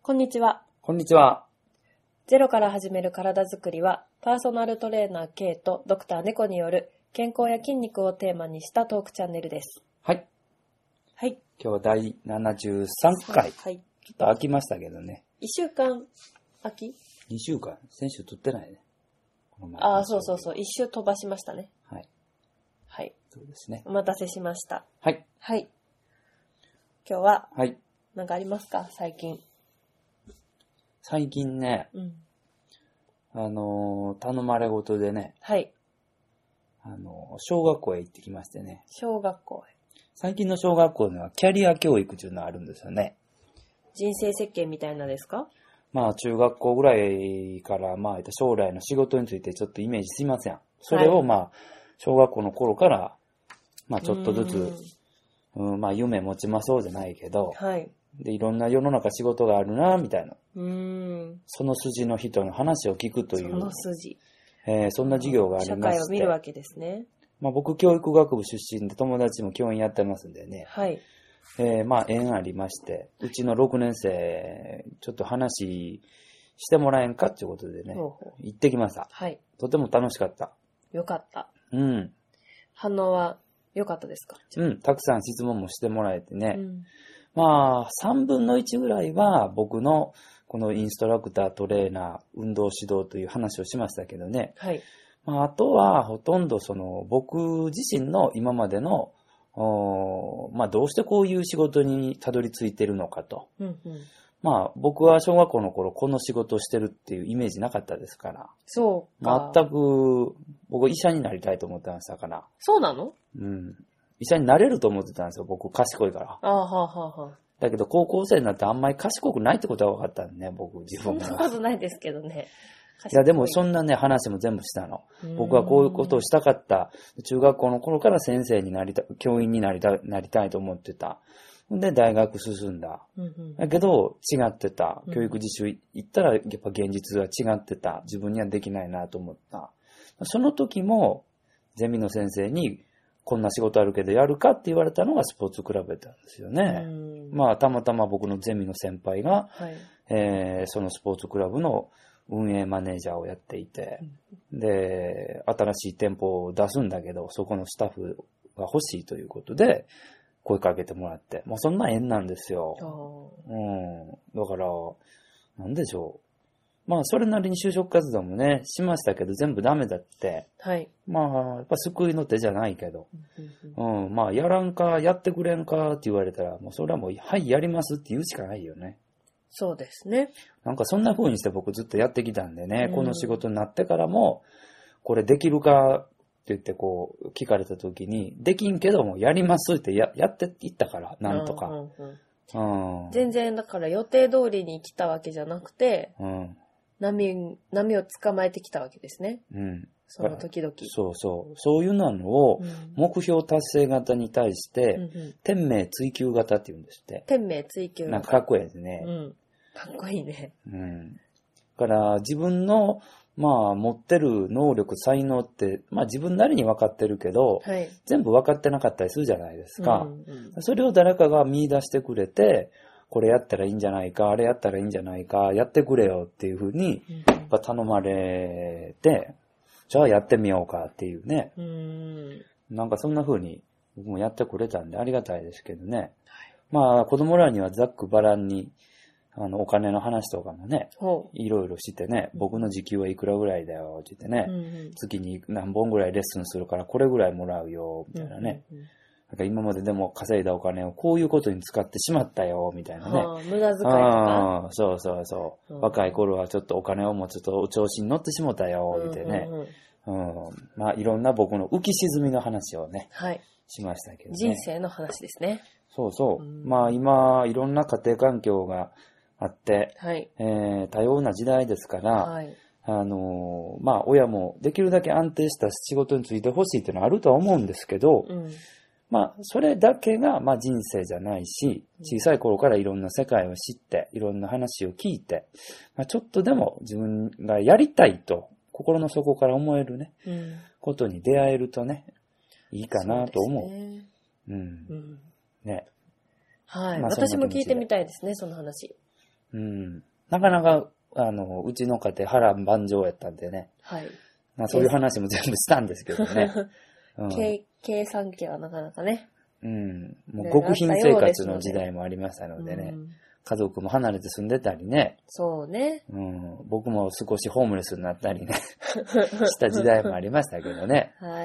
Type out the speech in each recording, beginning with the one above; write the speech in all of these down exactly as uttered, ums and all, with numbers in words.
こんにちは。 こんにちは。 ゼロから始める体づくりは、パーソナルトレーナー K とドクター猫による健康や筋肉をテーマにしたトークチャンネルです。 はい。 はい。 今日はだいななじゅうさんかい。 はい。 ちょっと飽きましたけどね。 いっしゅうかん飽き ? に 週間。先週撮ってないね。 この前ああ、そうそうそう。一周飛ばしましたね。 はい。 はい。 そうですね。 お待たせしました。 はい。 はい。今日は、 はい。 何かありますか最近。 最近ね、うん、あのー、頼まれごとでね、 はい。 あのー、小学校へ行ってきましてね。 小学校へ。 最近の小学校にはキャリア教育っていうのがあるんですよね。 人生設計みたいなですか？ まあ中学校ぐらいからまあ将来の仕事についてちょっとイメージしません。それをまあ小学校の頃からまあちょっとずつ、うん、まあ夢持ちましょうじゃないけど、 はい。 でいろんな世の中仕事があるなみたいな。 うーん。 その筋の人の話を聞くという。 その筋。 えー、そんな授業がありまして。 社会を見るわけですね。 まあ僕教育学部出身で友達も教員やってますんでね。 はい。 えー、まあ縁ありまして、うちのろくねん生、ちょっと話してもらえんかっていうことでね、ほうほう行ってきました。 はい。 とても楽しかった。 よかった。 うん。 反応は良かったですか？ うん、たくさん質問もしてもらえてね。うん、まあ、さんぶんのいちぐらいは僕のこのインストラクター、トレーナー、運動指導という話をしましたけどね。 はい。 まあ、あとはほとんどその僕自身の今までのまあ、どうしてこういう仕事にたどり着いてるのかと。うんうん、まあ、僕は小学校の頃この仕事をしてるっていうイメージなかったですから。 そうか。 全く、僕医者になりたいと思ってましたから。 そうなの？ うん。医者になれると思ってたんですよ、僕賢いから。 ああ、はあ、はあ、はあ。 だけど高校生になってあんまり賢くないってことは分かったんでね、僕自分が。そんなことないですけどね。 いや、でもそんなね、話も全部したの。僕はこういうことをしたかった。中学校の頃から先生になりたい、教員になりたい、なりたいと思ってた。で、大学進んだ。うんうん、だけど、違ってた。教育実習行ったら、やっぱ現実は違ってた。自分にはできないなと思った。その時も、ゼミの先生に、こんな仕事あるけどやるかって言われたのがスポーツクラブだったんですよね。まあ、たまたま僕のゼミの先輩が、はい、えー、そのスポーツクラブの運営マネージャーをやっていて、で、新しい店舗を出すんだけど、そこのスタッフが欲しいということで、声かけてもらって、まあそんな縁なんですよ。うん。だから、なんでしょう。まあそれなりに就職活動もね、しましたけど、全部ダメだって。 はい。 まあ、やっぱ救いの手じゃないけど、うん、まあやらんか、やってくれんかって言われたら、もうそれはもう、はい、やりますって言うしかないよね。 そうですね。 なんかそんな風にして僕ずっとやってきたんでね、うん、この仕事になってからも、これできるかって言ってこう聞かれた時に、できんけどもやりますって や, やっていったから、なんとか、うんうんうん。全然だから予定通りに来たわけじゃなくて、うん、波, 波を捕まえてきたわけですね。うん、その時々。 そうそう。そういうのを目標達成型に対して、うんうん、天命追求型って言うんですって。 天命追求型。 なんかかっこいいですね。 うん。かっこいいね。 うん。だから自分の、まあ持ってる能力、才能って、まあ自分なりに分かってるけど、はい、全部分かってなかったりするじゃないですか。うんうん、それを誰かが見出してくれて、これやったらいいんじゃないか、あれやったらいいんじゃないか、やってくれよっていうふうに、やっぱ頼まれて、じゃあやってみようかっていうね。うーんなんかそんな風に僕もやってくれたんでありがたいですけどね。はい、まあ子供らにはざっくばらんにあのお金の話とかもね、いろいろしてね、僕の時給はいくらぐらいだよって言ってね、うんうん、月に何本ぐらいレッスンするからこれぐらいもらうよみたいなね。うんうんうんなんか今まででも稼いだお金をこういうことに使ってしまったよ、みたいなね。 はあ、無駄遣いとか。 そうそうそう、うん。若い頃はちょっとお金を持つと調子に乗ってしもたよ、みたいなね。うんうんうん、まあいろんな僕の浮き沈みの話をね、はい、しましたけどね。 人生の話ですね。 そうそう。うん、まあ今いろんな家庭環境があって、はいえー、多様な時代ですから、はいあのー、まあ親もできるだけ安定した仕事についてほしいっていうのはあるとは思うんですけど、うんまあ、それだけが、まあ、人生じゃないし、小さい頃からいろんな世界を知って、いろんな話を聞いて、まあ、ちょっとでも自分がやりたいと、心の底から思えるね、うん、ことに出会えるとね、いいかなと思う。そうですね。うん。うん、ね。 はい、まあ、私も聞いてみたいですね、その話。 うん。なかなか、あの、うちの家庭波乱万丈やったんでね。 はい。 まあそういう話も全部したんですけどね。 うん、計、計算機はなかなかね。 うん。もう極貧生活の時代もありましたのでね。うん、家族も離れて住んでたりね。 そうね。 うん。僕も少しホームレスになったりね。した時代もありましたけどね。 はい。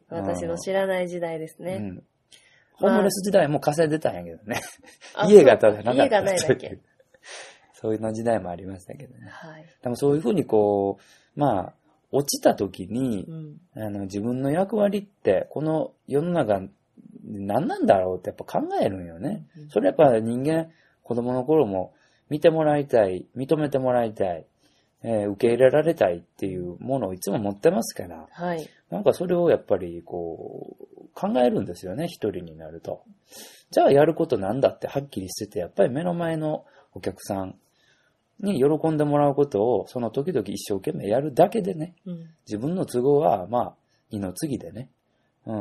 私の知らない時代ですね。うん。 ホームレス時代も稼いでたんやけどね。家がただなかった。 家がないだけ。 そういうの時代もありましたけどね。はい。でもそういうふうにこう、まあ、落ちた時に、うん、あの自分の役割って、この世の中何なんだろうってやっぱ考えるんよね。うん、それやっぱ人間、子供の頃も見てもらいたい、認めてもらいたい、えー、受け入れられたいっていうものをいつも持ってますから、はい、なんかそれをやっぱりこう考えるんですよね、一人になると。じゃあやることなんだってはっきりしてて、やっぱり目の前のお客さんに喜んでもらうことをその時々一生懸命やるだけでね、うん、自分の都合はまあ二の次でね、うん、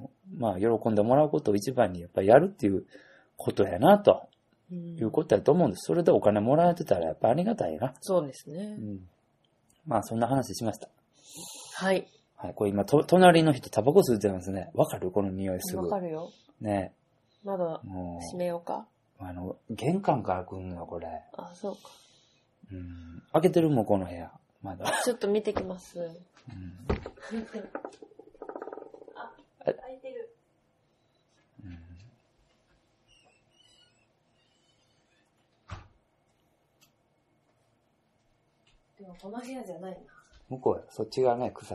まあ喜んでもらうことを一番にやっぱりやるっていうことやなと、うん、いうことやと思うんです。それでお金もらえてたらやっぱありがたいな。 そうですね。うん、 まあそんな話しました。 はい。 はい、これ今と隣の人タバコ吸ってますね。わかる？この匂いすぐ。 わかるよ。 ね。 窓閉めようか。 あの玄関から来るのよこれ。 あ、そうか。 うん、開けてるもんこの部屋。まだ。 ちょっと見てきます。うん、あ、開いてる。うん、でもこの部屋じゃないな。 向こうや。そっちがね臭い。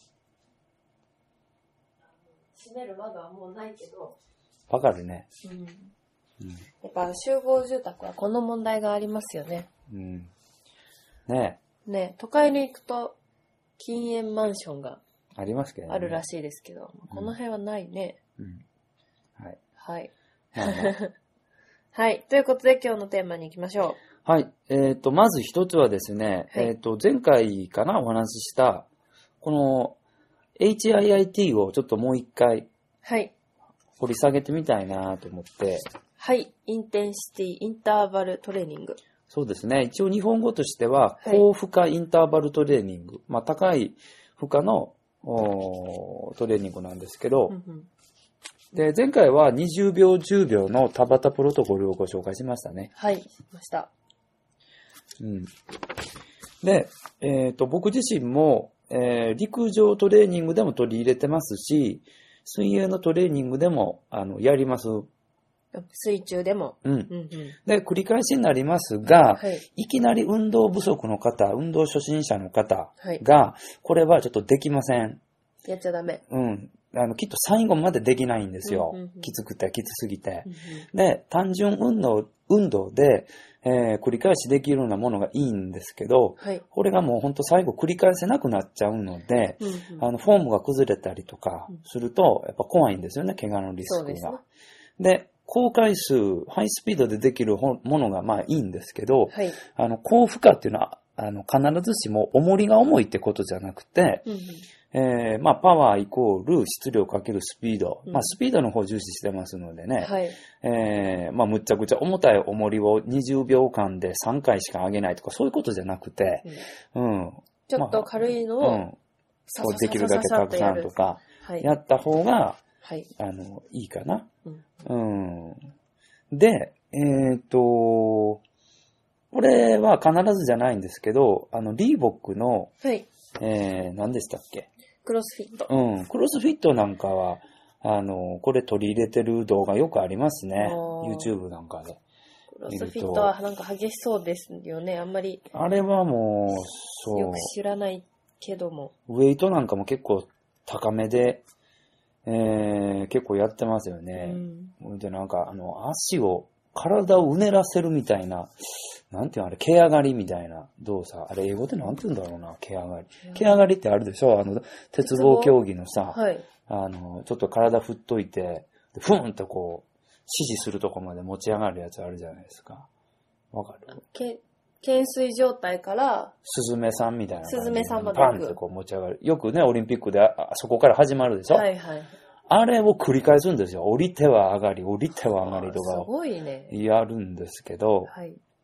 閉める窓はもうないけど。 わかるね。 うん。うん、やっぱ集合住宅はこの問題がありますよね。 うん。ねえ。ねえ、都会に行くと禁煙マンションがありますけどね。 あるらしいですけど、この辺はないね。 うん。はい。 はい。はい。ということで今日のテーマに行きましょう。はい。えっと、まず一つはですね、はい、えっと、前回かなお話しした、この エイチアイアイティー をちょっともう一回、 はい。 掘り下げてみたいなと思って。 はい。インテンシティインターバルトレーニング。 そうですね。一応日本語としては、高負荷インターバルトレーニング。はい、まあ、高い負荷のトレーニングなんですけど、うんうん、で、前回はにじゅうびょうじゅうびょうのタバタプロトコルをご紹介しましたね。 はい、しました。 うん。で、えっと、僕自身も、えー、陸上トレーニングでも取り入れてますし、水泳のトレーニングでも、あの、やります。 水中でも。 うん。うんうん、で、繰り返しになりますが、はい、いきなり運動不足の方、運動初心者の方が、はい、これはちょっとできません。 やっちゃダメ。 うん。あの、きっと最後までできないんですよ。うんうんうん、きつくて、きつすぎて。うんうん、で、単純運動、運動で、えー、繰り返しできるようなものがいいんですけど、はい、これがもう本当最後繰り返せなくなっちゃうので、うんうん、あの、フォームが崩れたりとかすると、やっぱ怖いんですよね、怪我のリスクが。ね、で、高回数、ハイスピードでできるものがまあいいんですけど、はい、あの、高負荷っていうのは、あの、必ずしも重りが重いってことじゃなくて、うんうんえー、まあ、パワーイコール質量かけるスピード。うん、まあ、スピードの方を重視してますのでね。はい。えー、まあ、むっちゃくちゃ重たい重りをにじゅうびょうかんでさんかいしか上げないとか、そういうことじゃなくて、うん。うん、 ちょっと軽いのを、まあ、うん。 こうできるだけたくさんとか、やった方が、はい。あの、いいかな。うん。うん、で、えっと、これは必ずじゃないんですけど、あの、リーボックの、はい。えー、何でしたっけ？ クロスフィット。 うん。クロスフィットなんかは、あの、これ取り入れてる動画よくありますね。YouTube なんかで。 クロスフィットはなんか激しそうですよね。あんまり。 あれはもう、そう。 よく知らないけども。 ウェイトなんかも結構高めで、えー、結構やってますよね。うん。で、なんか、あの、足を、体をうねらせるみたいな、なんていうのあれ、毛上がりみたいな動作。あれ、英語でなんて言うんだろうな、毛上がり。毛上がりってあるでしょあの、鉄棒競技のさ、はい、あの、ちょっと体振っといて、ふんとこう、指示するとこまで持ち上がるやつあるじゃないですか。わかる？ け、懸垂状態から、 スズメさんみたいな感じで。 スズメさんまで。 パンってこう持ち上がる。よくね、オリンピックであそこから始まるでしょはいはい。あれを繰り返すんですよ。降りては上がり、降りては上がりとか。 すごいね。 やるんですけど、はい。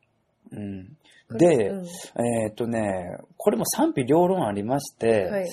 うん。で、うん、えー、っとね、これも賛否両論ありまして、はい、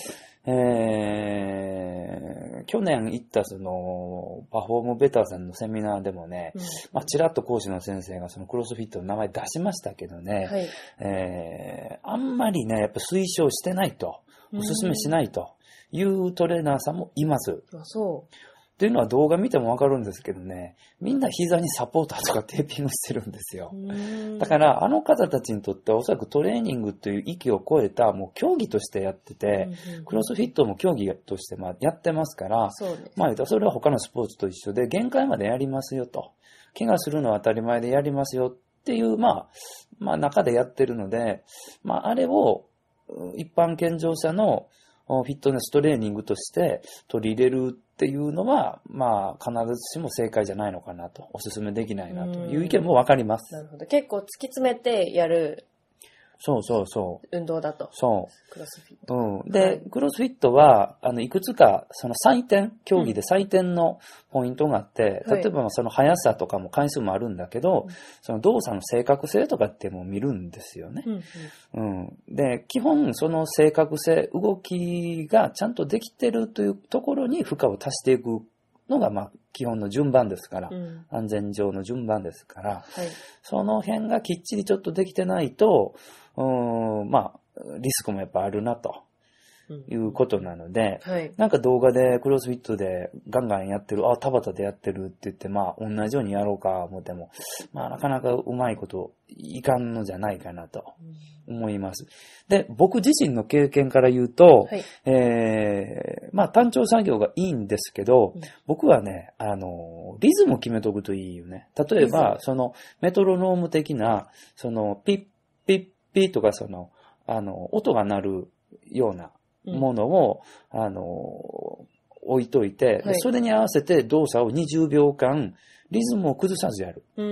えー、去年行ったその、パフォームベターさんのセミナーでもね、うん、まあ、ちらっと講師の先生がそのクロスフィットの名前出しましたけどね、はい、えー、あんまりね、やっぱ推奨してないと、お勧めしないというトレーナーさんもいます。 あ、そう。 っていうのは動画見てもわかるんですけどね、みんな膝にサポーターとかテーピングしてるんですよ。だからあの方たちにとってはおそらくトレーニングという域を超えたもう競技としてやってて、うんうん、クロスフィットも競技としてまあやってますから、そうです。まあそれは他のスポーツと一緒で限界までやりますよと。怪我するのは当たり前でやりますよっていう、まあ、まあ中でやってるので、まああれを一般健常者のフィットネストレーニングとして取り入れるっていうのは、まあ、必ずしも正解じゃないのかなと、お勧めできないなという意見もわかります。 なるほど。結構突き詰めてやる。 そうそうそう。 運動だと。 そう。 クロスフィット。 うん。で、はい、クロスフィットは、あの、いくつか、その採点、競技で採点のポイントがあって、うん、例えばその速さとかも回数もあるんだけど、はい、その動作の正確性とかっても見るんですよね。うん、うん。で、基本その正確性、動きがちゃんとできてるというところに負荷を足していくのが、まあ、基本の順番ですから、うん、安全上の順番ですから、はい、その辺がきっちりちょっとできてないと、うーん、まあ、リスクもやっぱあるなということなので、うんはい、なんか動画でクロスフィットでガンガンやってる、あ、田畑でやってるって言って、まあ同じようにやろうか思っても、まあなかなかうまいこといかんのじゃないかなと思います。で、僕自身の経験から言うと、はい、えー、まあ単調作業がいいんですけど、うん、僕はね、あの、リズムを決めとくといいよね。例えば、そのメトロノーム的な、そのピッピッピッとかその、あの、音が鳴るようなものを、うん、あの、置いといて、はい、それに合わせて動作をにじゅうびょうかん、リズムを崩さずやる。うん、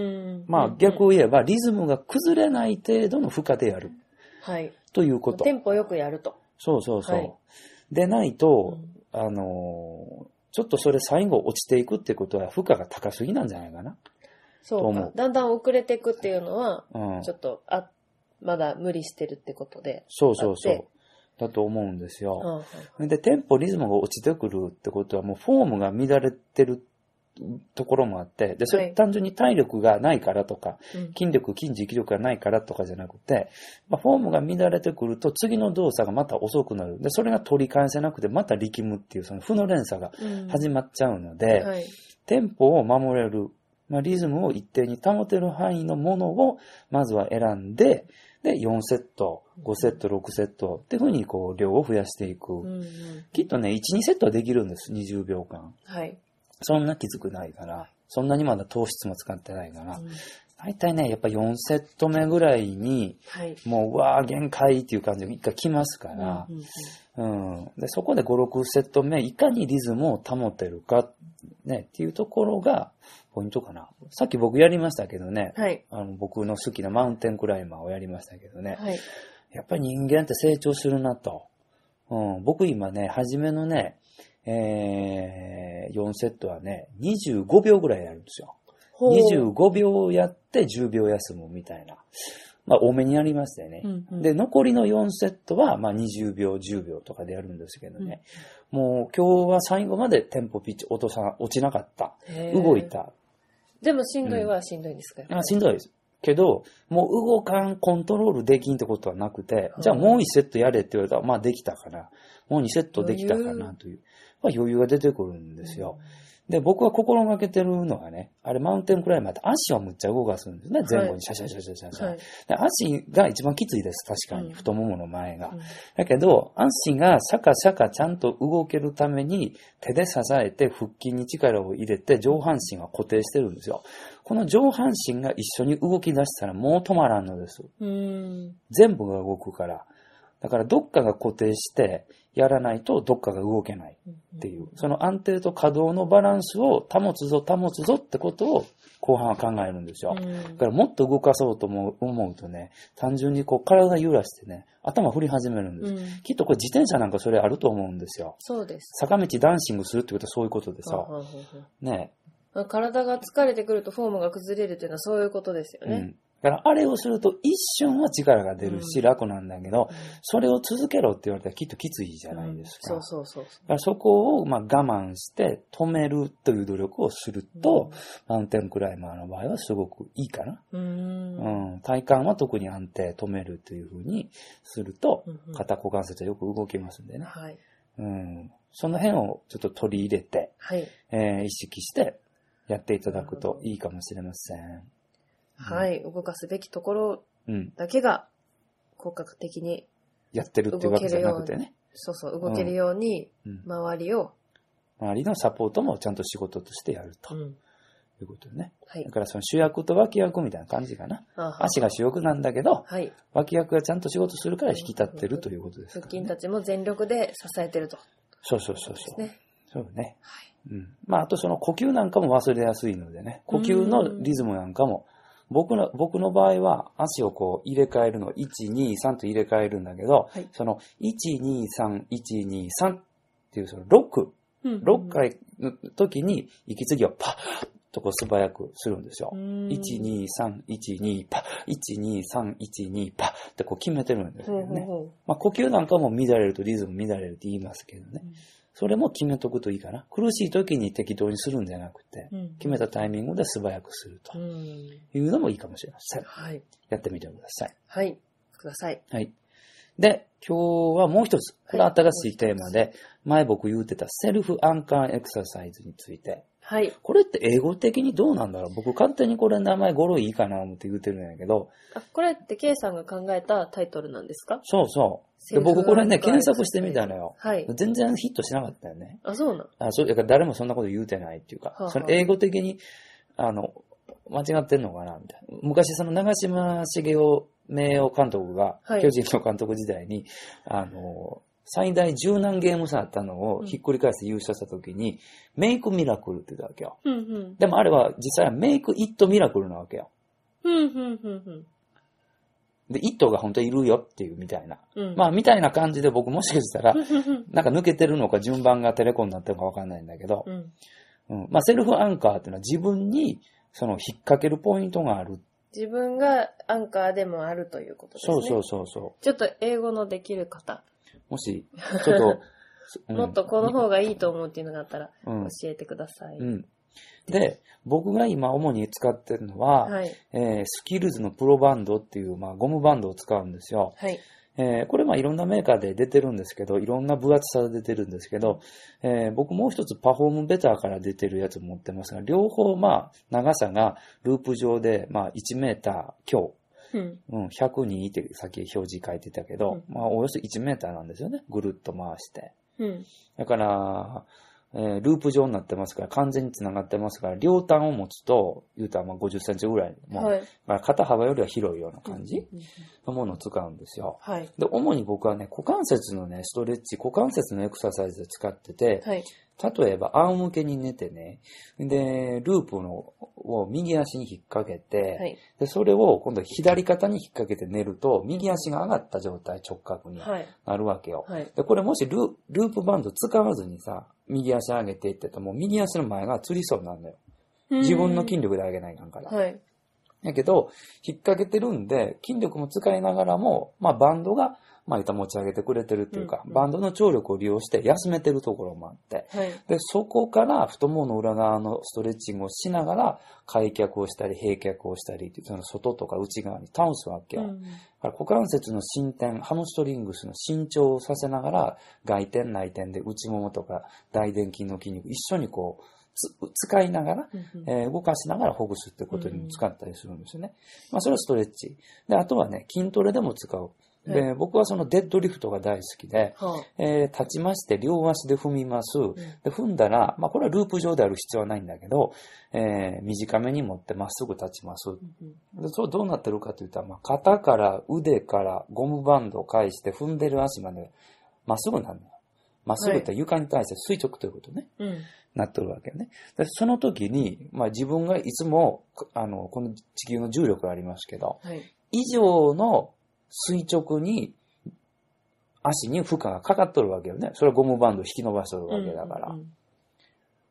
まあ、逆を言えば、リズムが崩れない程度の負荷でやる。はい。ということ。 テンポよくやると。 そうそうそう。はい、でないと、うん、あの、ちょっとそれ最後落ちていくってことは負荷が高すぎなんじゃないかな。 そうか。だんだん遅れていくっていうのは、うん、ちょっと、あ、まだ無理してるってことで。 そうそうそう。だと思うんですよ。うん、で、テンポ、リズムが落ちてくるってことは、もうフォームが乱れてるところもあって、で、それ単純に体力がないからとか、はい、筋力、筋持久力がないからとかじゃなくて、まあ、フォームが乱れてくると、次の動作がまた遅くなる。で、それが取り返せなくて、また力むっていう、その負の連鎖が始まっちゃうので、うんはい、テンポを守れる、まあ、リズムを一定に保てる範囲のものを、まずは選んで、で、よんセット、ごセット、ろくセットっていう風にこう量を増やしていく。うんうん、きっとね、いち、にセットはできるんです。にじゅうびょうかん。はい。そんなきつくないから、そんなにまだ糖質も使ってないから、うん、大体ね、やっぱよんセット目ぐらいに、はい、もう、うわー限界っていう感じが一回来ますから、うん、うんうん、で、そこでご、ろくセット目、いかにリズムを保てるか、ね、っていうところが、ポイントかな。さっき僕やりましたけどね、はい、あの僕の好きなマウンテンクライマーをやりましたけどね、はい、やっぱり人間って成長するなと。うん、僕今ね、初めのね、えー、よんセットはね、にじゅうごびょうぐらいやるんですよ。にじゅうごびょうやってじゅうびょう休むみたいな。まあ多めにやりましたよね。うんうん、で、残りのよんセットはまあにじゅうびょう、じゅうびょうとかでやるんですけどね。うん、もう今日は最後までテンポピッチ落とさ、落ちなかった。動いた。 でもしんどいはしんどいんですか、 うん、あしんどいです。けど、もう動かん、コントロールできんってことはなくて、じゃあもういちセットやれって言われたら、まあできたから、もうにセットできたかなという、まあ、余裕が出てくるんですよ。うん、で、僕は心がけてるのはね、あれマウンテンクライマーって足はむっちゃ動かすんですね、前後にシャシャシャシャシャシャ、はい、で足が一番きついです、確かに、うん、太ももの前が。うん、だけど、足がシャカシャカちゃんと動けるために、手で支えて腹筋に力を入れて上半身は固定してるんですよ。この上半身が一緒に動き出したらもう止まらんのです。うーん全部が動くから。だからどっかが固定してやらないとどっかが動けないっていう。その安定と可動のバランスを保つぞ保つぞってことを後半は考えるんですよ。だからもっと動かそうと思う、思うとね、単純にこう体揺らしてね、頭振り始めるんです。うん、きっとこれ自転車なんかそれあると思うんですよ。 そうです。 坂道ダンシングするってことはそういうことでさ。ね体が疲れてくるとフォームが崩れるっていうのはそういうことですよね。 だからあれをすると一瞬は力が出るし楽なんだけど、うん、それを続けろって言われたらきっときついじゃないですか。 うん、そうそうそうそう。 だからそこをまあ我慢して止めるという努力をすると、うん、マウンテンクライマーの場合はすごくいいかな。うん、うん、体幹は特に安定止めるというふうにすると、うん、肩股関節はよく動きますんでね。はい、うん、その辺をちょっと取り入れて、はいえー、意識してやっていただくといいかもしれません。 はい、動かすべきところだけが効果的にやってるっていうわけじゃなくてね。 そうそう、動けるように周りを、 うん、周りのサポートもちゃんと仕事としてやると、うん、いうことね。はい、だからその主役と脇役みたいな感じかな。足が主役なんだけど、はい、脇役がちゃんと仕事するから引き立ってるということですから、ね。 腹筋たちも全力で支えてると。 そうそうそうそう。ね、そうね。はいうん、まああとその呼吸なんかも忘れやすいのでね、呼吸のリズムなんかも。僕の、僕の場合は足をこう入れ替えるの、いち、に、さんと入れ替えるんだけど、はい、そのいち、に、さん、いち、に、さんっていうそのろく、うんうんうん、ろっかいの時に息継ぎをパッとこう素早くするんですよ。いち、に、さん、いち、に、パッ、いち、に、さん、いち、に、パッってこう決めてるんですよね。うんうんうん、まあ呼吸なんかも乱れるとリズム乱れるって言いますけどね。うんそれも決めとくといいかな。苦しい時に適当にするんじゃなくて、うん、決めたタイミングで素早くするというのもいいかもしれません。はい、やってみてください。 はい。ください。 はい。で、今日はもう一つ。これは新しいテーマで、前僕言ってたセルフアンカーエクササイズについて。はい。これって英語的にどうなんだろう僕勝手にこれ名前語呂いいかな思って言ってるんやけど。 あ、これって K さんが考えたタイトルなんですか？ そうそう。で僕これね、検索してみたのよ。はい。全然ヒットしなかったよね。 あ、そうなの？ あ、そう、だから誰もそんなこと言うてないっていうか、はあはあ、その英語的に、あの、間違ってんのかなみたいな。昔その長嶋茂雄名誉監督が、はい、巨人の監督時代に、あの、最大十何ゲーム差あったのをひっくり返して優勝した時に、うん、メイクミラクルって言ったわけよ。うんうん、でもあれは実際はメイクイットミラクルなわけよ。うんうんうんうんで、イットが本当にいるよっていうみたいな。うん、まあ、みたいな感じで僕もしかしたら、なんか抜けてるのか順番がテレコになってるのかわかんないんだけど、うんうん、まあ、セルフアンカーっていうのは自分にその引っ掛けるポイントがある。 自分がアンカーでもあるということですね。 そうそうそうそう。 ちょっと英語のできる方。 もし、ちょっと、 うん、もっとこの方がいいと思うっていうのがあったら、教えてください。 うんうんで、僕が今主に使ってるのは、はいえー、スキルズのプロバンドっていう、まあ、ゴムバンドを使うんですよ。はいえー、これまあいろんなメーカーで出てるんですけど、いろんな分厚さで出てるんですけど、えー、僕もう一つパフォームベターから出てるやつ持ってますが、両方まあ長さがループ上でまあいちメーター強。うんうん、ひゃくにってさっき表示書いてたけど、うんまあ、およそいちメーターなんですよね。ぐるっと回して。うん、だから、えー、ループ状になってますから、完全に繋がってますから、両端を持つと、言うたらまあごじゅっセンチぐらい、もう、はい、まあ、肩幅よりは広いような感じのものを使うんですよ。はい、で、主に僕はね、股関節のね、ストレッチ、股関節のエクササイズで使ってて、はい、例えば、仰向けに寝てね、で、ループのを右足に引っ掛けて、はい、で、それを今度左肩に引っ掛けて寝ると、右足が上がった状態、直角になるわけよ。はい、で、これもしル、ループバンド使わずにさ、右足上げていってたら、もう右足の前がつりそうになるのよ。自分の筋力で上げないかんから。はい。だけど、引っ掛けてるんで、筋力も使いながらも、まあバンドが、まあ、板持ち上げてくれてるっていうか、うんうん、バンドの張力を利用して休めてるところもあって、はい、で、そこから太ももの裏側のストレッチングをしながら、開脚をしたり、閉脚をしたり、その外とか内側に倒すわけよ。うん、股関節の伸展、ハムストリングスの伸長をさせながら、外転内転で内ももとか大臀筋の筋肉一緒にこう、使いながら、うんうんえー、動かしながらほぐすってことに使ったりするんですよね。うん、まあ、それはストレッチ。で、あとはね、筋トレでも使う。で、はい、僕はそのデッドリフトが大好きで、はあえー、立ちまして両足で踏みます。うん、で踏んだら、まあこれはループ上である必要はないんだけど、えー、短めに持ってまっすぐ立ちます。うん、でそうどうなってるかというと、まあ、肩から腕からゴムバンドを返して踏んでる足までまっすぐなんだよ。まっすぐって床に対して垂直ということね。はい、なってるわけよね。でその時に、まあ自分がいつも、あの、この地球の重力がありますけど、はい、以上の垂直に足に負荷がかかっとるわけよね。それはゴムバンドを引き伸ばしとるわけだから。うんうんうん、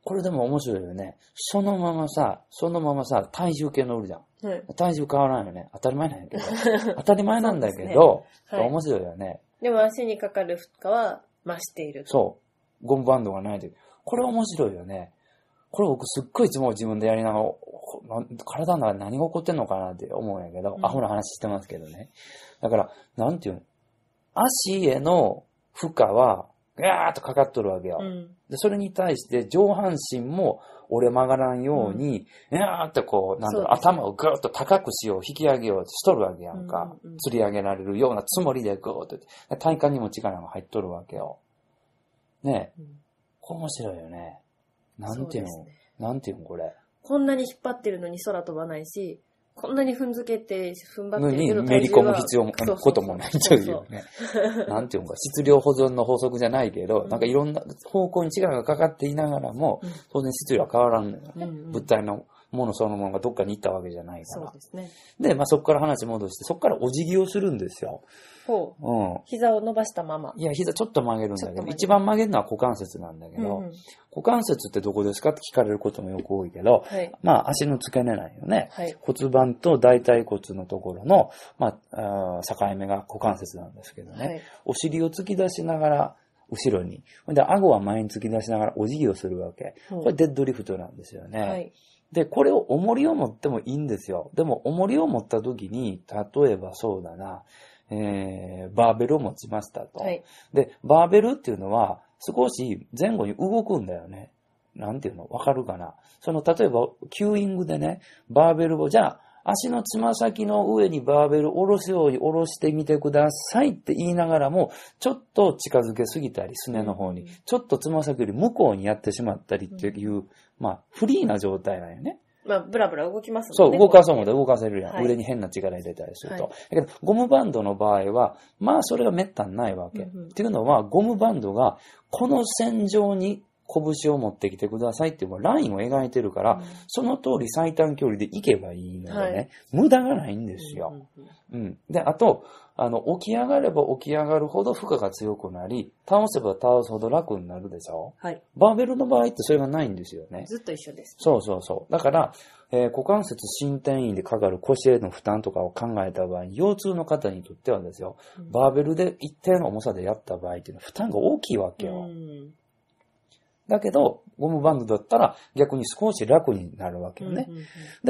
これでも面白いよね。そのままさ、そのままさ、体重計乗るじゃん。はい、体重変わらんよね。当たり前なんやけど。当たり前なんだけど、ね、はい、面白いよね。 でも足にかかる負荷は増している。 そう。ゴムバンドがないという。これ面白いよね。これ僕すっごいいつも自分でやりながら、体の中で何が起こってんのかなって思うんやけど、うん、アホな話してますけどね。だから、なんていうの、足への負荷は、ガーッとかかっとるわけよ。うん、で、それに対して上半身も折れ曲がらんように、うん、ガーッとこう、なんだろう、頭をグーッと高くしよう、引き上げようとしとるわけやんか。うんうん、釣り上げられるようなつもりでグーッと。体幹にも力が入っとるわけよ。ねえ。うん、これ面白いよね。なんていうの、ね、なんていうのこれ。 こんなに引っ張ってるのに空飛ばないし、こんなに踏んづけて踏ん張ってるけどにめり込む必要もこともないというね。なんていうのか、質量保存の法則じゃないけど、うん、なんかいろんな方向に力がかかっていながらも、うん、当然質量は変わらんのよね。うんうん、物体のものそのものがどっかに行ったわけじゃないから。 そうですね。 で、まあそこから話戻して、そこからお辞儀をするんですよ。 ほう。うん。膝を伸ばしたまま。 いや、膝ちょっと曲げるんだけど、一番曲げるのは股関節なんだけど、うんうん、股関節ってどこですかって聞かれることもよく多いけど、はい、まあ足の付け根なんよね。はい、骨盤と大腿骨のところの、まあ、あ境目が股関節なんですけどね。はい、お尻を突き出しながら、後ろに。で、顎は前に突き出しながらお辞儀をするわけ。これデッドリフトなんですよね。はい、で、これを重りを持ってもいいんですよ。でも重りを持った時に、例えばそうだな、えー、バーベルを持ちましたと。はい、で、バーベルっていうのは少し前後に動くんだよね。なんていうのわかるかな。その、例えば、キューイングでね、バーベルを、じゃあ、足のつま先の上にバーベルを下ろすように下ろしてみてくださいって言いながらも、ちょっと近づけすぎたり、すねの方に、ちょっとつま先より向こうにやってしまったりっていう、まあ、フリーな状態なんよね。 まあ、ブラブラ動きますもんね。そう、動かそうもんで動かせるやん。はい、腕に変な力入れたりすると。はい、だけど、ゴムバンドの場合は、まあ、それが滅多にないわけ。うんうん、っていうのは、ゴムバンドが、この線上に拳を持ってきてくださいっていうラインを描いてるから、うん、その通り最短距離で行けばいいのでね、はい、無駄がないんですよ。うん、うんうん、で、あと、あの、起き上がれば起き上がるほど負荷が強くなり、倒せば倒すほど楽になるでしょ。はい。バーベルの場合ってそれがないんですよね。 ずっと一緒です。 そうそうそう。だから、えー、股関節伸展位でかかる腰への負担とかを考えた場合、腰痛の方にとってはですよ、うん、バーベルで一定の重さでやった場合っていうのは負担が大きいわけよ。うんだけど、ゴムバンドだったら逆に少し楽になるわけよね。うんうんうん、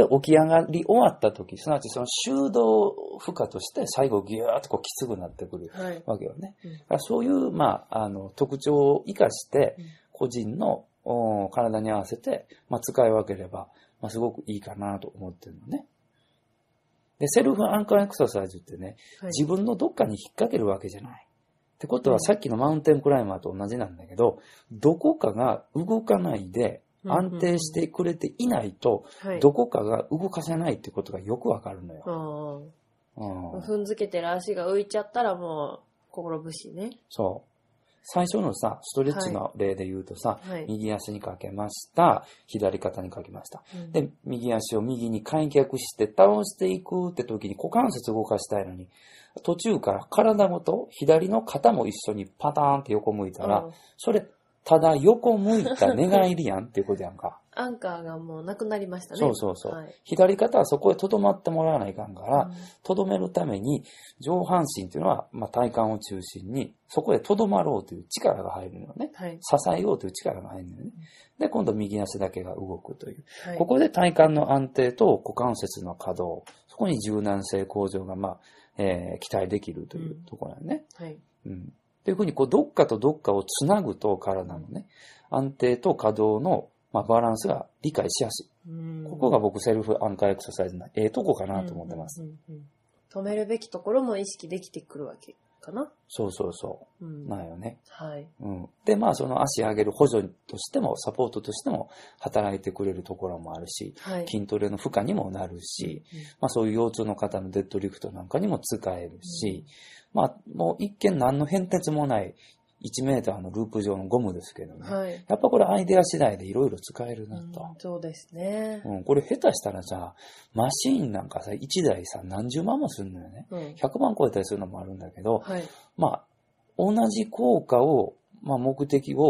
で、起き上がり終わった時、すなわちその修道負荷として最後ギューッとこうきつくなってくるわけよね。はいうん、だからそういう、まあ、あの、特徴を生かして、個人の体に合わせて、まあ、使い分ければ、まあ、すごくいいかなと思ってるのね。で、セルフアンカーエクササイズってね、はい、自分のどっかに引っ掛けるわけじゃない。ってことはさっきのマウンテンクライマーと同じなんだけど、どこかが動かないで安定してくれていないと、どこかが動かせないってことがよくわかるのよ。 うん、踏んづけてる足が浮いちゃったらもう心節ね。 そう。最初のさ、ストレッチの例で言うとさ、はい、右足にかけました、左肩にかけました。うん、で、右足を右に開脚して倒していくって時に股関節動かしたいのに、途中から体ごと左の肩も一緒にパターンって横向いたら、うん、それ、ただ横向いた寝返りやんっていうことやんか。 アンカーがもうなくなりましたね。 そうそうそう。はい、左肩はそこへ留まってもらわないかんから、とど、うん、めるために上半身っていうのは、まあ、体幹を中心にそこへとどまろうという力が入るのね、はい。支えようという力が入るのね。で、今度右足だけが動くという。はい、ここで体幹の安定と股関節の可動、そこに柔軟性向上が、まあえー、期待できるというところなんね。うん、はい。うん。というふうに、こう、どっかとどっかをつなぐと体のね、安定と可動のまあ、バランスが理解しやすい。ここが僕セルフアンカーエクササイズのええとこかなと思ってます、うんうんうんうん。 止めるべきところも意識できてくるわけかな。 そうそうそう。うん、なんよね。 はい。 うん。で、まあその足上げる補助としてもサポートとしても働いてくれるところもあるし、はい、筋トレの負荷にもなるし、うんうん、まあそういう腰痛の方のデッドリフトなんかにも使えるし、うん、まあもう一見何の変哲もないいちメーターのループ状のゴムですけどね。はい、やっぱこれアイデア次第でいろいろ使えるなと、うん。 そうですね。 うん。これ下手したらさ、マシーンなんかさ、いちだいさ、何十万もするのよね。うん、ひゃくまん超えたりするのもあるんだけど、はい、まあ、同じ効果を、まあ目的を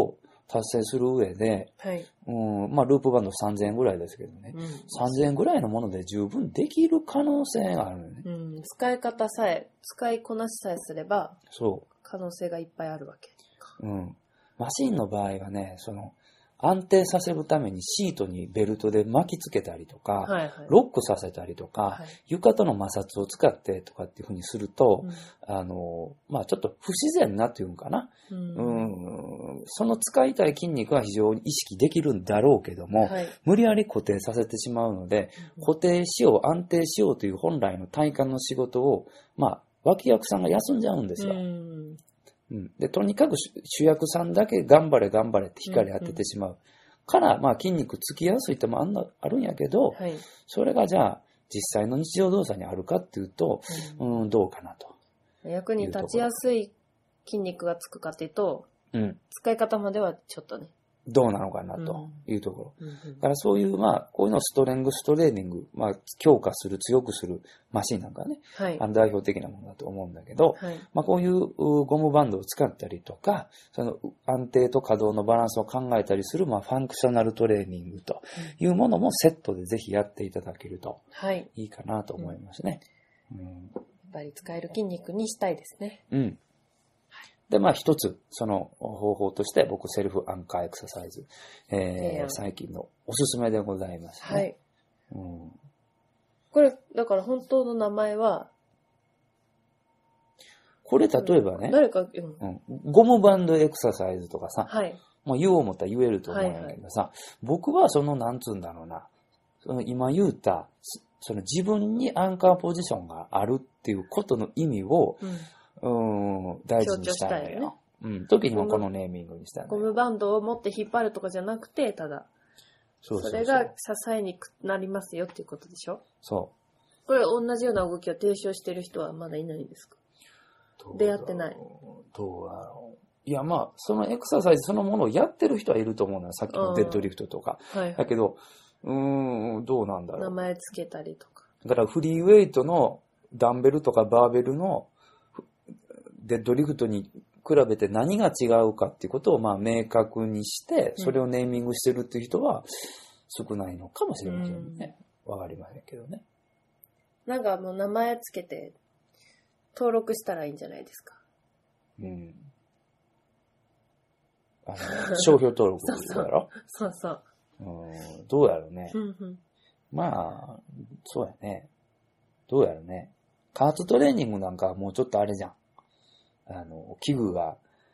達成する上で、はい、うん、まあ、ループバンドさんぜんえんぐらいですけどね、うん、さんぜんえんぐらいのもので十分できる可能性があるよね。 うん、使い方さえ、使いこなしさえすれば、そう。可能性がいっぱいあるわけか。 うん。マシンの場合はね、その、安定させるためにシートにベルトで巻きつけたりとか、はいはい、ロックさせたりとか、はい、床との摩擦を使ってとかっていうふうにすると、うん、あの、まあちょっと不自然なっていうんかな、うん、うん、その使いたい筋肉は非常に意識できるんだろうけども、はい、無理やり固定させてしまうので、うん、固定しよう、安定しようという本来の体幹の仕事を、まあ脇役さんが休んじゃうんですよ。うんうん、でとにかく主役さんだけ頑張れ頑張れって光当ててしまう、うんうん、から、まあ、筋肉つきやすいってもあんなあるんやけど、はい、それがじゃあ実際の日常動作にあるかっていうと、うん、うんどうかなと。 役に立ちやすい筋肉がつくかっていうと、うん、使い方まではちょっとね。 どうなのかなというところ。うんうんうん、だからそういう、まあ、こういうのをストレングストレーニング、まあ、強化する、強くするマシンなんかね、はい、あの代表的なものだと思うんだけど、はい、まあ、こういうゴムバンドを使ったりとか、その安定と稼働のバランスを考えたりする、まあ、ファンクショナルトレーニングというものもセットでぜひやっていただけるといいかなと思いますね。 はいうんうん、やっぱり使える筋肉にしたいですね。 うん。で、まあ一つ、その方法として僕セルフアンカーエクササイズ、えー、最近のおすすめでございますね。はい。 うん、これ、だから本当の名前は、 これ例えばね、 誰か、うんうん、ゴムバンドエクササイズとかさ、はい。もう言おう思ったら言えると思うんだけどさ、はいはい、僕はそのなんつうんだろうな、その今言うた、その自分にアンカーポジションがあるっていうことの意味を、うんうん、大事にしたいのよ。よね、うん。時にもこのネーミングにしたいのよ。ゴムバンドを持って引っ張るとかじゃなくて、ただ、そうそうそうそれが支えになりますよっていうことでしょ？そう。これ同じような動きを提唱してる人はまだいないんですか？出会ってない。 どうだろう。いや、まあ、そのエクササイズそのものをやってる人はいると思うのよ。さっきのデッドリフトとか。はい、だけど、うーん、どうなんだろう。 名前つけたりとか。 だからフリーウェイトのダンベルとかバーベルのデッドリフトに比べて何が違うかっていうことをまあ明確にして、それをネーミングしてるっていう人は少ないのかもしれませんね。わ、うん、かりませんけどね。 なんかもう名前つけて登録したらいいんじゃないですか。うん。 あの商標登録だろそうそう。 うん、どうやろうね。まあ、そうやね。どうやろうね。加圧トレーニングなんかはもうちょっとあれじゃん。あの、器具が、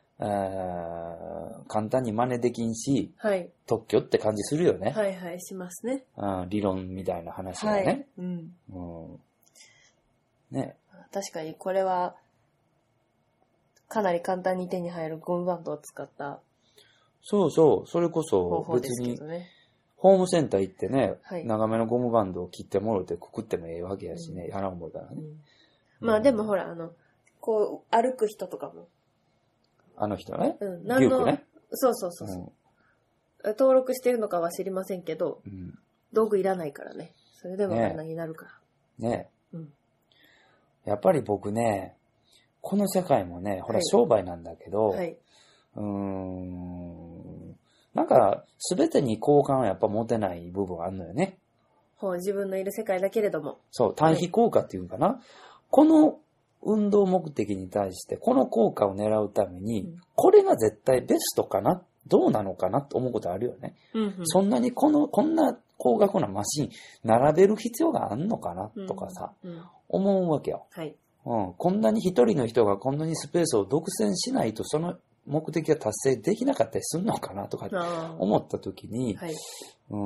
簡単に真似できんし、はい、特許って感じするよね。 はいはい、しますね。 あ理論みたいな話がね。はい、うん。うん。 ね。確かにこれは、かなり簡単に手に入るゴムバンドを使った。 そうそう、それこそ別に、ホームセンター行ってね、はい、長めのゴムバンドを切ってもろてくくってもええわけやしね、うん、やらん思うからね。 うん、まあでもほら、あの、こう、歩く人とかも。 あの人ね。うん。何の、ね、 そうそうそうそう、うん。登録してるのかは知りませんけど、うん、道具いらないからね。それでもあんなになるから。ね。ねうん。やっぱり僕ね、この世界もね、ほら商売なんだけど、はい、うーん、なんか、すべてに好感はやっぱ持てない部分あるのよね。 ほう、自分のいる世界だけれども。 そう、対比効果っていうかな。はい、この運動目的に対して、この効果を狙うために、うん、これが絶対ベストかな、どうなのかなって思うことあるよね。うんうん、そんなにこの、こんな高額なマシン、並べる必要があんのかなとかさ、うんうん、思うわけよ。はいうん。こんなに一人の人がこんなにスペースを独占しないと、その目的が達成できなかったりするのかなとか思った時に、はい、うん、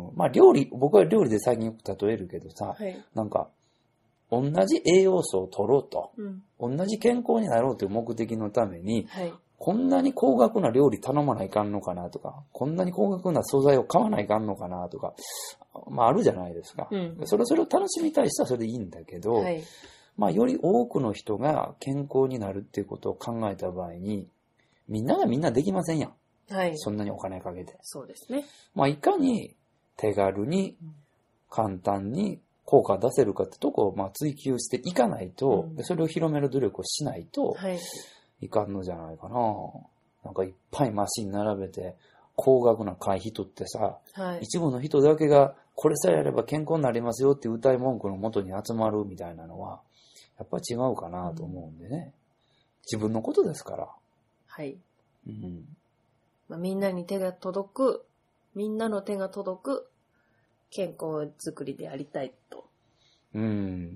まあ料理、僕は料理で最近よく例えるけどさ、はい、なんか、同じ栄養素を取ろうと、うん、同じ健康になろうという目的のために、はい、こんなに高額な料理頼まないかんのかなとか、こんなに高額な素材を買わないかんのかなとか、まああるじゃないですか。うん、それそれを楽しみたい人はそれでいいんだけど、はい、まあより多くの人が健康になるっていうことを考えた場合に、みんながみんなできませんやん。はい。そんなにお金かけて。 そうですね。 まあいかに手軽に簡単に効果を出せるかってとこをまあ追求していかないと、うん、それを広める努力をしないと、はい。いかんのじゃないかな。 なんかいっぱいマシン並べて、高額な会費取ってさ、 はい、 一部の人だけがこれさえやれば健康になりますよっていう歌い文句のもとに集まるみたいなのは、やっぱ違うかなと思うんでね。自分のことですから。 はい。 うんまあ、みんなに手が届く、みんなの手が届く健康づくりでありたいと。 うん。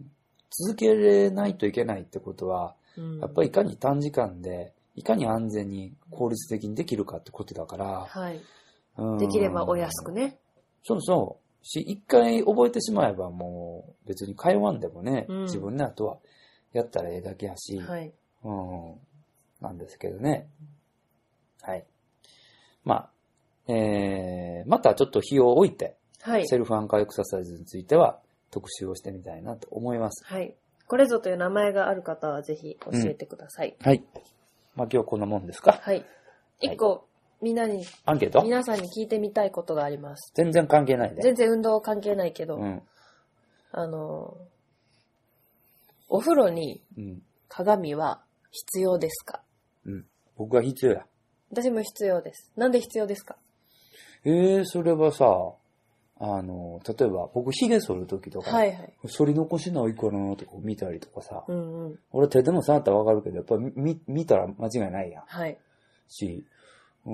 続けれないといけないってことは、うん、やっぱりいかに短時間で、いかに安全に効率的にできるかってことだから。 はい。うん、できればお安くね。 そうそう。し、一回覚えてしまえばもう別に通わんでもね、うん、自分であとはやったらええだけやし。 はい。 うん。なんですけどね。はい。まあ、えー、またちょっと日を置いて、はい、セルフアンカーエクササイズについては特集をしてみたいなと思います。 はい。これぞという名前がある方はぜひ教えてください。 うん、はい。まあ今日こんなもんですか。 はい。一個、はい、みんなに、 アンケート？ 皆さんに聞いてみたいことがあります。 全然関係ないね。 全然運動関係ないけど、うん、あの、お風呂に鏡は必要ですか？ うん。僕は必要や。 私も必要です。なんで必要ですか？ えー、それはさ、あの、例えば僕髭剃るときとか、 はいはい、 剃り残しないかなとか見たりとかさ、 うんうん、 俺手でも触ったらわかるけど、やっぱ見、見たら間違いないやん。 はい。 し、うん、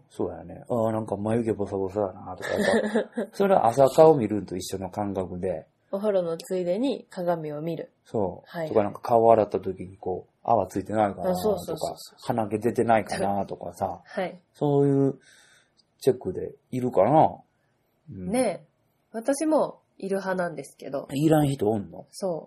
そうやね。ああ、なんか眉毛ボサボサだなとか、やっぱそれは朝顔見るんと一緒の感覚で。 お風呂のついでに鏡を見る。 そう。はいはい、とかなんか顔洗った時にこう、泡ついてないかなとか、鼻毛出てないかなとかさ、 はい、 そういうチェックでいるかな。 うん、ねえ。私もいる派なんですけど。 いらん人おんの？ そう。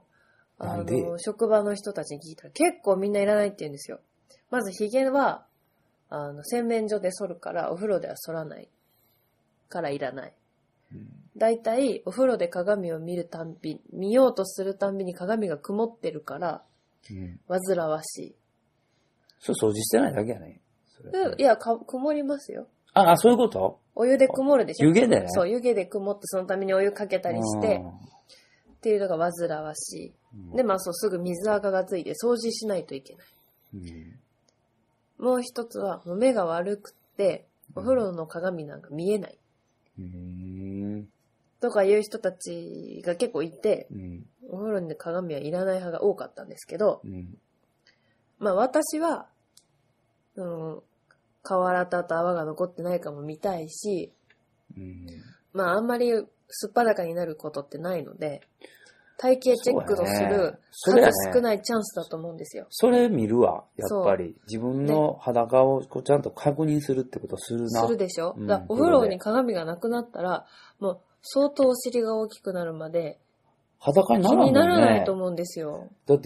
あの、職場の人たちに聞いたら結構みんないらないって言うんですよ。まず髭は、あの、洗面所で剃るからお風呂では剃らないからいらない。だいたいお風呂で鏡を見るたんび、見ようとするたんびに鏡が曇ってるから、うん、煩わしい。 そう、掃除してないだけやね。 いや、か、曇りますよ。 ああ、そういうこと？ お湯で曇るでしょ？ 湯気でね。 そう、湯気で曇ってそのためにお湯かけたりして、っていうのが煩わしい。うん、で、まあそう、すぐ水垢がついて掃除しないといけない。うん、もう一つは、目が悪くて、お風呂の鏡なんか見えない。うん、とかいう人たちが結構いて、うん、お風呂に鏡はいらない派が多かったんですけど、うん、まあ私は、うん、顔洗った後泡が残ってないかも見たいし、うん、まああんまりすっぱだかになることってないので、体型チェックをする数少ないチャンスだと思うんですよ。 それ見るわ、やっぱり。自分の裸をこうちゃんと確認するってことするな。 するでしょ、うん、だお風呂に鏡がなくなったら、もう相当お尻が大きくなるまで、 裸にならないもんね。 気にならないと思うんですよ。 だって、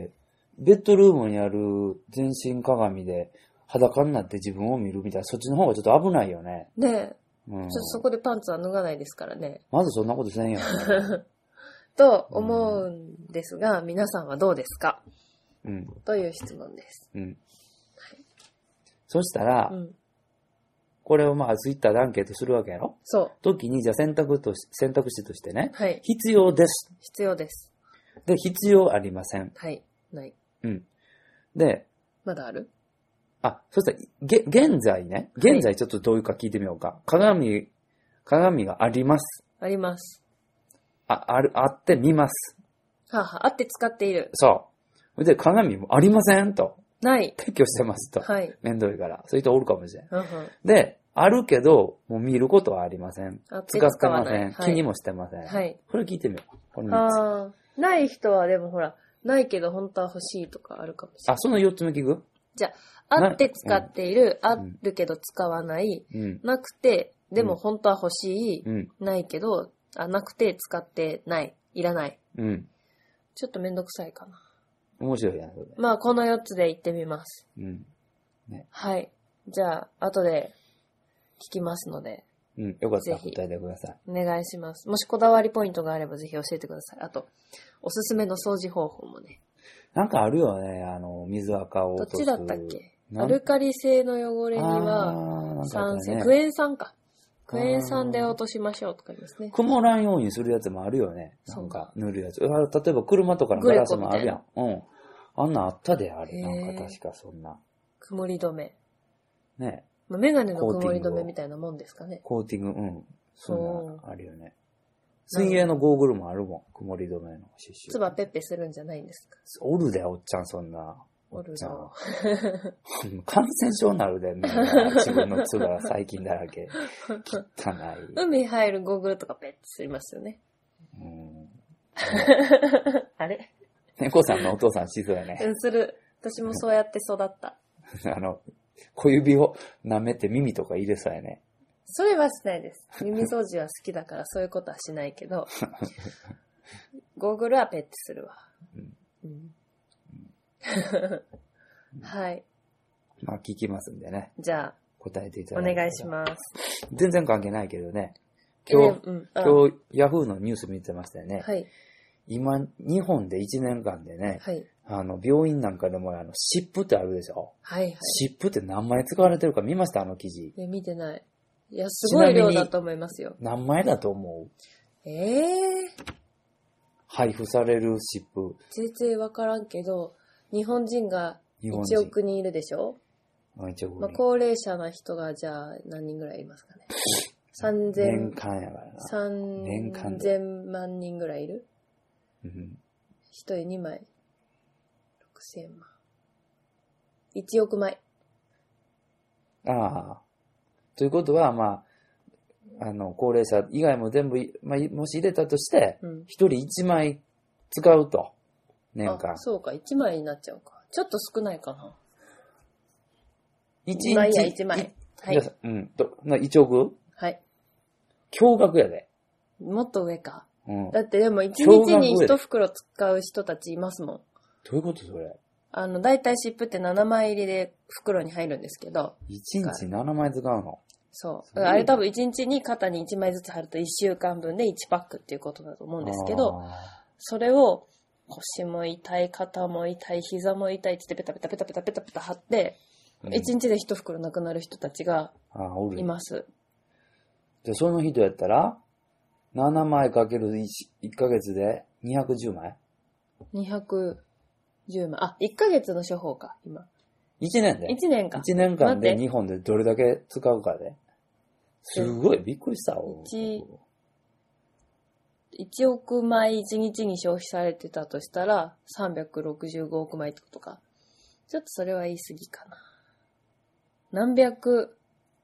ベッドルームにある全身鏡で裸になって自分を見るみたいな、そっちの方がちょっと危ないよね。 ねえ。うん、ちょっとそこでパンツは脱がないですからね。 まずそんなことせんよ、ね。 と思うんですが、うん、皆さんはどうですか、うん、という質問です。うんはい、 そしたら、うん、これをまあツイッターでアンケートするわけやろ。 そう。 時にじゃあ選択とし選択肢としてね、はい、必要です。 必要です。 で、必要ありません。 はい。ない。 うん。で、 まだある？ あ、そしたら、げ、現在ね、現在ちょっとどういうか聞いてみようか。はい、鏡、鏡があります。 あります。 あ、ある、あって見ます。 はあ、はあ、あって使っている。 そう。で、鏡もありませんと。 ない。 撤去してますと。 はい。 面倒いから。そういう人おるかもしれん。 うんうん、 で、あるけど、もう見ることはありません。使ってません、はい。気にもしてません。 はい。 これ聞いてみよう。このみっつ。 ああ。ない人はでもほら、ないけど本当は欲しいとかあるかもしれない。 あ、そのよっつめ聞く？ じゃあ、あって使っている、うん、あるけど使わない、うん、なくて、でも本当は欲しい、うん、ないけど、あ、なくて使ってない、いらない。うん。ちょっとめんどくさいかな。 面白いやん、それ。 まあ、このよっつで言ってみます。うん。ね、はい。じゃあ、後で聞きますので。 うん、よかったら答えてください。 お願いします。もしこだわりポイントがあればぜひ教えてください。あと、おすすめの掃除方法もね。 なんかあるよね、あの、水垢を落とす。 どっちだったっけ？アルカリ性の汚れには、酸性、ね、クエン酸か。クエン酸で落としましょうとか言いますね。 曇らんようにするやつもあるよね。なんか塗るやつ。例えば車とかのガラスもあるやん。うん。あんなあったで、あれ。なんか確かそんな。 曇り止め。 ね。 メガネの曇り止めみたいなもんですかね。 コーティング、うん。そんな、あるよね。水泳のゴーグルもあるもん。曇り止めの刺繍。 つばペッペするんじゃないんですか？ おるで、おっちゃん、そんな。 おるちゃん。感染症になるで、みんな。自分のつば細菌だらけ。汚い。 海入るゴーグルとかペッてすりますよね。うん。あれ猫さんのお父さんしそうやね。 うん、する。私もそうやって育った。 あの、小指を舐めて耳とか入れそうやね。 それはしないです。耳掃除は好きだからそういうことはしないけど、ゴーグルはペッてするわ。うんうんはい。 まあ聞きますんでね。 じゃあ、 答えていただいて。 お願いします。 全然関係ないけどね。今日、うん、今日、ヤフーのニュース見てましたよね。はい。今、日本でいちねんかんでね、はい。あの、病院なんかでも、あの、湿布ってあるでしょ。はいはい。湿布って何枚使われてるか見ました？あの記事。 え、見てない。いや、すごい量だと思いますよ。 何枚だと思う？ええー。配布される湿布。 全然わからんけど、日本人がいちおくにんいるでしょ？いちおくにん。まあ、高齢者な人がじゃあ何人ぐらいいますかね。さんぜん。 年間やからな。 さんぜんまん人ぐらいいる？うん。ひとりにまい。ろくせんまん。いちおくまい。 ああ。ということは、まあ、あの、高齢者以外も全部、まあ、もし入れたとして、ひとりいちまい使うと。年間。 あ、そうか、いちまいになっちゃうか。ちょっと少ないかな。 いちにち。 まあいいや、いちまい。 はい。うん。と、いちおく？はい。驚愕やで。 もっと上か。うん。だってでもいちにちにいち袋使う人たちいますもん。 どういうことそれ？ あの、だいたい湿布ってななまい入りで袋に入るんですけど。 いちにちななまい使うの？ そう。あれ多分いちにちに肩にいちまいずつ貼るといっしゅうかんぶんでいちパックっていうことだと思うんですけど、それを腰も痛い、肩も痛い、膝も痛いってペタペタペタペタペタペタ貼って、うん、いちにちでいち袋なくなる人たちがいます。 じゃあその人やったら、ななまいかけるいっかげつでにひゃくじゅうまい ? にひゃくじゅうまい。あ、いっかげつの処方か、今。 いちねんで ?いちねんか。 いちねんかんで日本でどれだけ使うかで。すごい、びっくりした。 いちおくまいいちにちに消費されてたとしたら、さんびゃくろくじゅうごおくまいってことか。ちょっとそれは言い過ぎかな。何百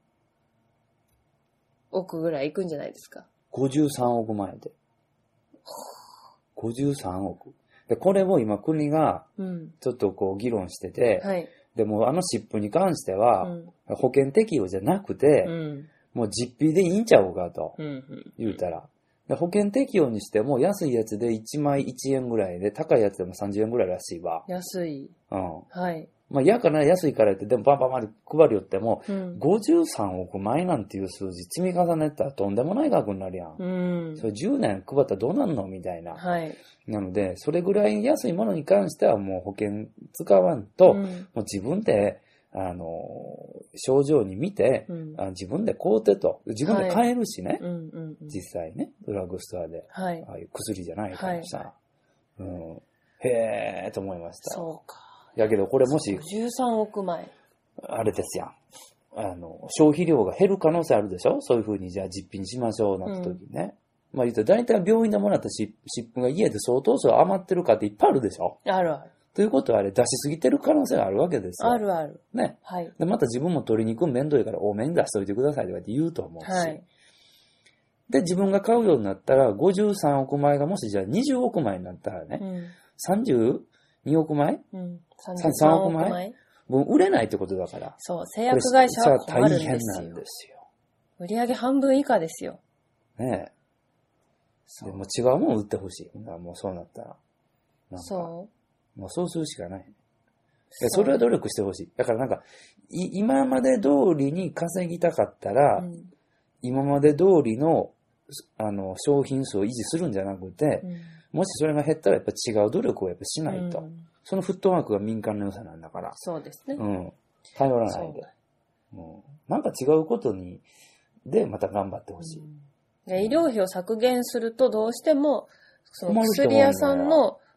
億ぐらいいくんじゃないですか。 ごじゅうさんおくまいで。ごじゅうさんおく。で、これを今国が、ちょっとこう議論してて、うん、はい、でもあの湿布に関しては、うん、保険適用じゃなくて、うん、もう実費でいいんちゃうかと、言うたら。で保険適用にしても安いやつでいちまいいちえんぐらいで、高いやつでもさんじゅうえんぐらいらしいわ。 安い。うん。はい。 まあ嫌かな、安いからって、でもバンバンバン配りよっても、うん、ごじゅうさんおくまいなんていう数字積み重ねたらとんでもない額になるやん。うん。それじゅうねん配ったらどうなんのみたいな。はい。なので、それぐらい安いものに関してはもう保険使わんと、うん、もう自分で、あの、症状に見て、うん、あ自分で買うてと。自分で買えるしね。はい、うんうんうん、実際ね、ドラッグストアで。はい、ああいう薬じゃないからさ。はい、うん、へーと思いました。 そうか。 やけどこれもし。 じゅうさんおくまい。 あれですやん。あの、消費量が減る可能性あるでしょ？そういう風にじゃあ実費にしましょうなった時にね。うん、まあ言うと大体病院でもらった湿布が家で相当数余ってるかっていっぱいあるでしょ？ あるある。 ということはあれ出しすぎてる可能性があるわけですよ。 あるある。 ね。はい。で、また自分も取りに行くの面倒いから多めに出しといてくださいとかって言うと思うし。はい。で、自分が買うようになったらごじゅうさんおくまいがもしじゃあにじゅうおくまいになったらね。うん、さんじゅうにおくまい、うん、さんじゅうさんおくまいもう売れないってことだから。 そう、製薬会社は困るんですよ。 大変なんですよ。 売り上げ半分以下ですよ。 ねえ。でも違うもん売ってほしい。もうそうなったら。なんかそう。もうそうするしかない。それは努力してほしい。だからなんか、今まで通りに稼ぎたかったら、うん、今まで通りの、あの、商品数を維持するんじゃなくて、うん、もしそれが減ったらやっぱ違う努力をやっぱしないと。うん、そのフットワークが民間の良さなんだから。 そうですね。 うん。頼らないで。うん、なんか違うことに、で、また頑張ってほしい、 うん。医療費を削減するとどうしても、その薬屋さんの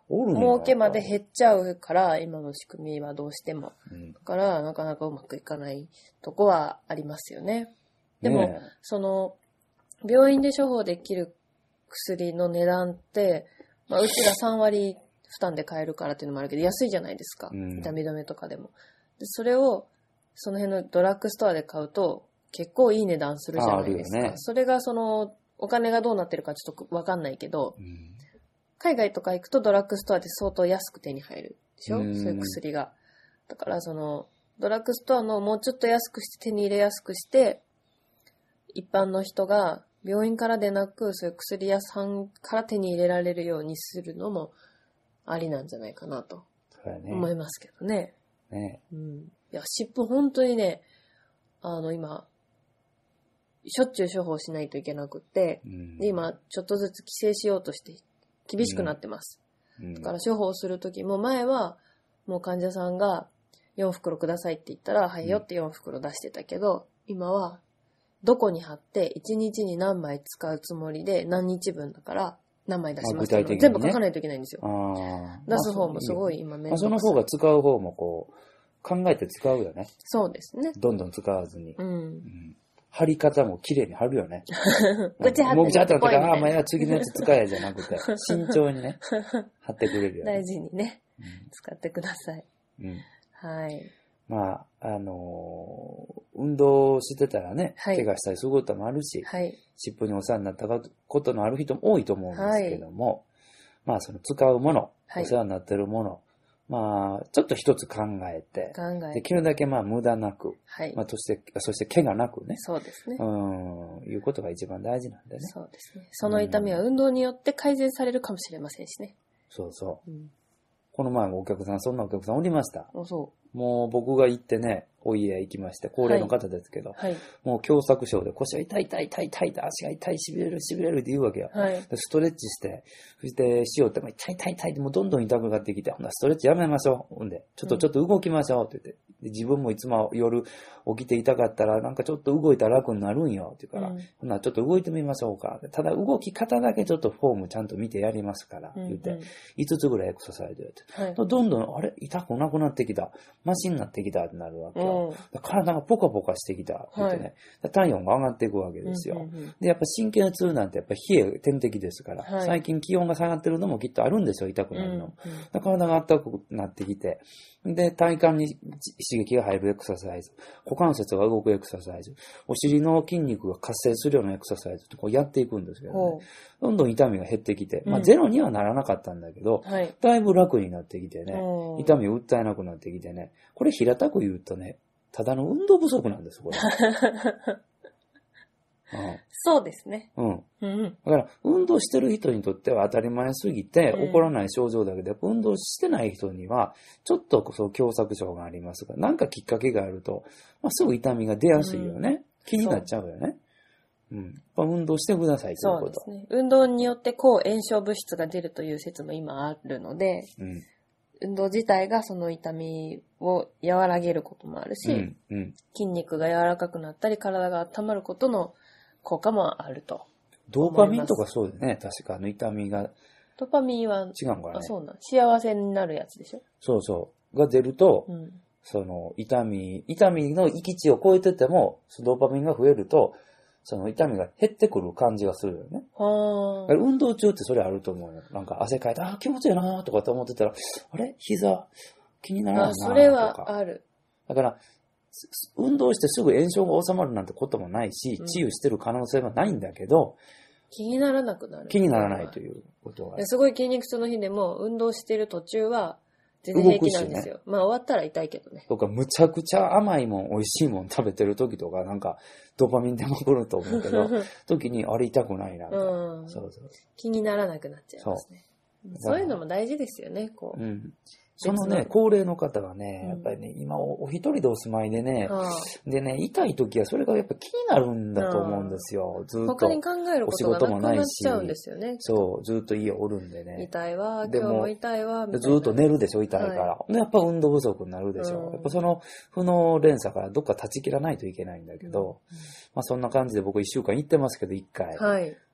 儲けまで減っちゃうから、今の仕組みはどうしても。うん、だから、なかなかうまくいかないとこはありますよね。でも、ね、その、病院で処方できる薬の値段って、まあ、うちがさんわり負担で買えるからっていうのもあるけど、安いじゃないですか。うん、痛み止めとかでも。でそれを、その辺のドラッグストアで買うと、結構いい値段するじゃないですか。ね、それがその、お金がどうなってるかちょっとわかんないけど、うん、海外とか行くとドラッグストアで相当安く手に入るでしょ、うん、そういう薬が。だからその、ドラッグストアのもうちょっと安くして手に入れやすくして、一般の人が病院からでなく、そういう薬屋さんから手に入れられるようにするのもありなんじゃないかなと思いますけどね。ね。うん。いや、湿布本当にね、あの今、しょっちゅう処方しないといけなくって、うん、で今ちょっとずつ規制しようとして厳しくなってます。うん、だから処方するときも前はもう患者さんがよんふくろくださいって言ったら、はいよってよんふくろ出してたけど、今はどこに貼っていちにちに何枚使うつもりで何日分だから何枚出しますって、ね、全部書かないといけないんですよ。あ出す方もすごい今面倒くさい。 まあ、その方が使う方もこう考えて使うよね。 そうですね。 どんどん使わずに。うん。 うん貼り方も綺麗に貼るよね。 ぐちゃって。 もうぐちゃってなってから、ああ、まあ次のやつ使えじゃなくて、慎重にね、貼ってくれるよね。 大事にね、うん、使ってください。うん。はい。 まあ、あのー、運動してたらね、はい、怪我したりすることもあるし、はい、湿布にお世話になったことのある人も多いと思うんですけども、はい、まあ、その使うもの、はい、お世話になってるもの、まあ、ちょっと一つ考えて、考えてできるだけまあ無駄なく、はい、まあ、そして、そして怪我なくね。 そうですね。 うん、いうことが一番大事なんでね。 そうですね。その痛みは運動によって改善されるかもしれませんしね。 そうそう。うん、この前もお客さん、そんなお客さんおりました。 あ、そう。 もう僕が行ってね、お家行きまして、高齢の方ですけど、はいはい、もう狭窄症で腰が痛い痛い痛い痛い、足が痛い、痺れる痺れるって言うわけよ。はい、ストレッチして、そしてしようって、痛い痛い痛いってもうどんどん痛くなってきて、ほんなストレッチやめましょう。ほんで、ちょっとちょっと動きましょうって言って、で自分もいつも夜起きて痛かったら、なんかちょっと動いたら楽になるんよって言うから、うん、ほんならちょっと動いてみましょうか。ただ動き方だけちょっとフォームちゃんと見てやりますから、言って、うんうん、いつつぐらいエクササイズやって、はい、どんどん、あれ痛くなくなってきた。マシになってきたってなるわけよ。うん、体がポカポカしてきたって言ってね、はい、体温が上がっていくわけですよ。うんうんうん、で、やっぱ神経痛なんてやっぱ冷え天敵ですから、はい、最近気温が下がってるのもきっとあるんですよ、痛くなるの。うんうん、体が暖かくなってきて、で、体幹に刺激が入るエクササイズ、股関節が動くエクササイズ、お尻の筋肉が活性するようなエクササイズってこうやっていくんですけどね、どんどん痛みが減ってきて、まあゼロにはならなかったんだけど、うんはい、だいぶ楽になってきてね、痛みを訴えなくなってきてね、これ平たく言うとね、ただの運動不足なんです、これ。 うん、そうですね。 うん。うん、だから、運動してる人にとっては当たり前すぎて、起こらない症状だけど、運動してない人には、ちょっとそう狭窄症がありますが、なんかきっかけがあると、まあ、すぐ痛みが出やすいよね。うん、気になっちゃうよね。ううん。まあ、運動してくださいということ。 そうですね。運動によって抗炎症物質が出るという説も今あるので、うん、運動自体がその痛みを和らげることもあるし、うんうん、筋肉が柔らかくなったり、体が温まることの効果もあると。 ドーパミンとかそうだね。確かあの痛みが。 ドーパミンは違うのかな、ね、 あ、そうなん。幸せになるやつでしょ。 そうそう。が出ると、うん、その痛み、痛みの域値を超えてても、ドーパミンが増えると、その痛みが減ってくる感じがするよね。はあ。運動中ってそれあると思うよ。なんか汗かいて、あ、気持ちいいなとかって思ってたら、あれ膝気にならないなとか。 それはある。 だから、運動してすぐ炎症が収まるなんてこともないし、治癒してる可能性はないんだけど、 気にならなくなる。 気にならないということは。 すごい筋肉痛の日でも、運動してる途中は、全然平気なんですよ。ね、まあ終わったら痛いけどね。 とか、むちゃくちゃ甘いもん、美味しいもん食べてる時とか、なんか、ドーパミン出まくると思うけど、時に、あれ痛くないな、みたいな、うん。そうそう。 気にならなくなっちゃいますね。そう。そういうのも大事ですよね、こう。うん。 そのね、高齢の方はね、やっぱりね、うん、今お, お一人でお住まいでね、はあ、でね、痛い時はそれがやっぱ気になるんだと思うんですよ。はあ、ずっと。 他に考えることがなくなっちゃうんですよね。 そう、ずっと家おるんでね。 痛いわ、今日も痛いわ、みたいな。ずっと寝るでしょ、痛いから。はい、やっぱ運動不足になるでしょ。うん、やっぱその負の連鎖からどっか断ち切らないといけないんだけど、うん、まあそんな感じで僕一週間行ってますけど、一回。はい。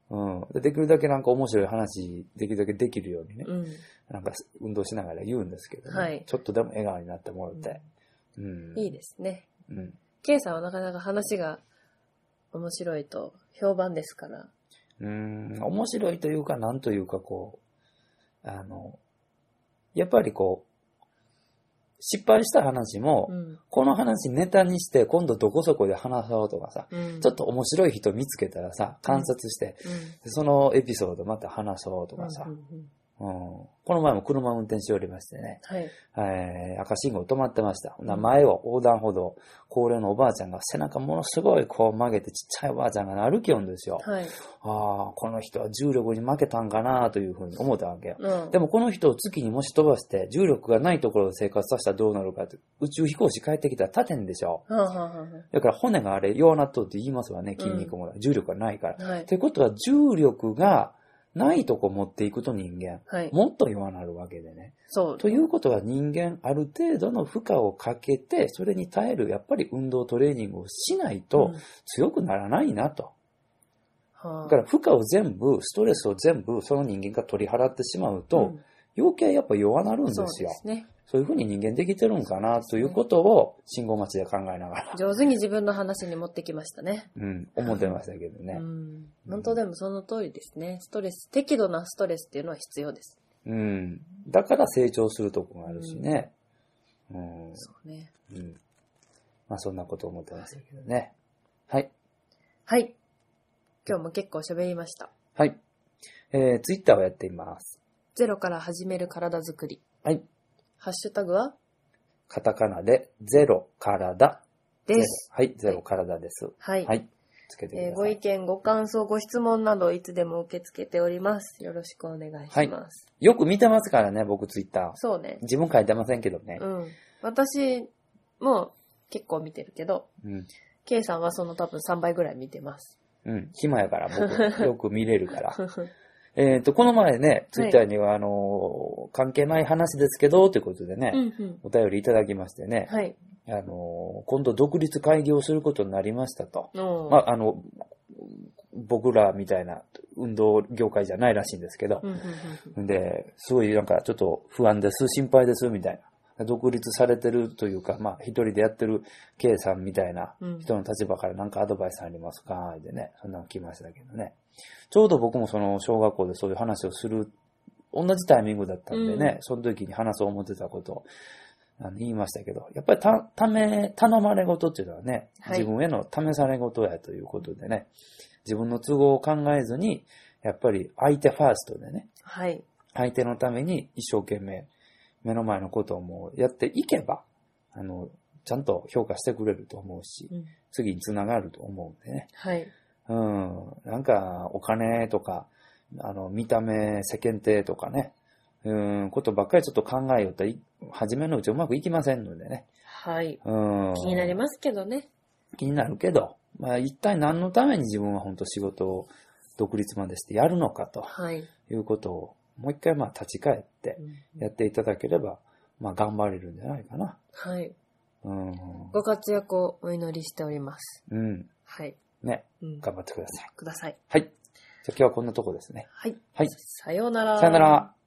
うん。で、できるだけなんか面白い話、できるだけできるようにね。うん、なんか運動しながら言うんですけどね。はい、ちょっとでも笑顔になってもらって。 うん。うん、いいですね。うん。K さんはなかなか話が面白いと評判ですから。 うーん、面白いというか、なんというかこう、あの、やっぱりこう、失敗した話も、うん、この話ネタにして今度どこそこで話そうとかさ、うん、ちょっと面白い人見つけたらさ、観察して、うん、そのエピソードまた話そうとかさ、うんうんうんうん、この前も車運転しておりましてね、はいえー、赤信号止まってました。うん、前を横断歩道、高齢のおばあちゃんが背中ものすごいこう曲げてちっちゃいおばあちゃんが歩きよんですよ。はい、ああ、この人は重力に負けたんかなというふうに思ったわけよ、うん。でもこの人を月にもし飛ばして重力がないところで生活させたらどうなるかって、宇宙飛行士帰ってきたら立てんでしょ。うん、だから骨があれ弱なっとって言いますわね、筋肉も、うん、重力がないから。はい、ということは重力がないとこ持っていくと人間、はい、もっと弱なるわけでね。そう。ということは人間ある程度の負荷をかけて、それに耐える、やっぱり運動トレーニングをしないと強くならないなと。うん、だから負荷を全部、ストレスを全部その人間が取り払ってしまうと、うん、余計やっぱ弱なるんですよ。そうですね。そういうふうに人間できてるんかなということを信号待ちで考えながら。 上手に自分の話に持ってきましたね。 うん、思ってましたけどね。 うん、本当でもその通りですね。ストレス、適度なストレスっていうのは必要です。 うん。だから成長するとこがあるしね。うん。うん、そうね。うん。まあそんなこと思ってましたけどね。はい。 はい。今日も結構喋りました。 はい。えー、ツイッターをやっています。 ゼロから始める体づくり。 はい。 ハッシュタグはカタカナでゼロからだです。 はい、ゼロからだです。 はい。 はい。つけてください。 えー、ご意見、ご感想、ご質問などいつでも受け付けております。よろしくお願いします。はい。 よく見てますからね、僕ツイッター。 そうね。 自分書いてませんけどね。 うん。私も結構見てるけど、うん。K さんはその多分さんばいぐらい見てます。 うん。暇やから僕よく見れるから。えっと、この前ね、ツイッターには、あのー、関係ない話ですけど、ということでね、うんうん、お便りいただきましてね、はい、あのー、今度独立会議をすることになりましたと。まあ、あの、僕らみたいな運動業界じゃないらしいんですけど、うんうんうん、で、すごいなんかちょっと不安です、心配です、みたいな。独立されてるというか、まあ、一人でやってる K さんみたいな人の立場から何かアドバイスありますかでね、そんなの来ましたけどね。ちょうど僕もその小学校でそういう話をする、同じタイミングだったんでね、うん、その時に話そう思ってたことをあの言いましたけど、やっぱりた、ため、頼まれ事っていうのはね、はい、自分への試され事やということでね、自分の都合を考えずに、やっぱり相手ファーストでね、はい、相手のために一生懸命目の前のことをもうやっていけば、あの、ちゃんと評価してくれると思うし、うん、次につながると思うんでね。はい。うん。なんか、お金とか、あの、見た目、世間体とかね、うん、ことばっかりちょっと考えよったら、初めのうちうまくいきませんのでね。 はい。うん。気になりますけどね。 気になるけど、まあ、一体何のために自分は本当仕事を独立までしてやるのかと、はい。いうことを、もう一回まあ立ち返ってやっていただければ、まあ頑張れるんじゃないかな。はい。 うん。ご活躍をお祈りしております。 うん。はい。ね、うん、頑張ってください。 ください。 はい。じゃあ今日はこんなとこですね。 はい。はい。さようなら。 さようなら。